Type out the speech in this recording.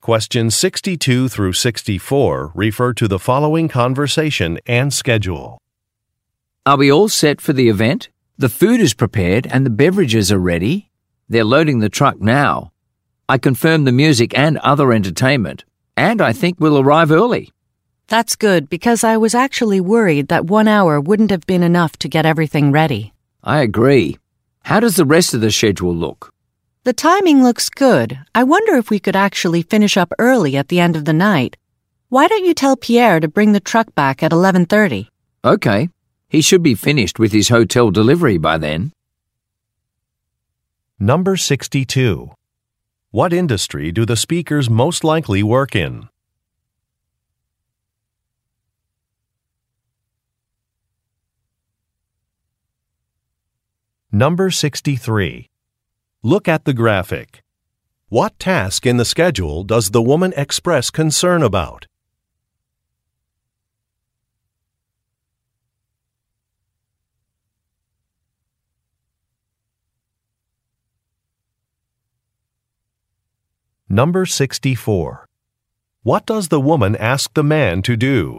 Questions 62 through 64 refer to the following conversation and schedule. Are we all set for the event? The food is prepared and the beverages are ready. They're loading the truck now. I confirmed the music and other entertainment, and I think we'll arrive early. That's good, because I was actually worried that 1 hour wouldn't have been enough to get everything ready. I agree. How does the rest of the schedule look? The timing looks good. I wonder if we could actually finish up early at the end of the night. Why don't you tell Pierre to bring the truck back at 11:30? Okay. He should be finished with his hotel delivery by then. Number 62. What industry do the speakers most likely work in? Number 63. Look at the graphic. What task in the schedule does the woman express concern about? Number 64. What does the woman ask the man to do?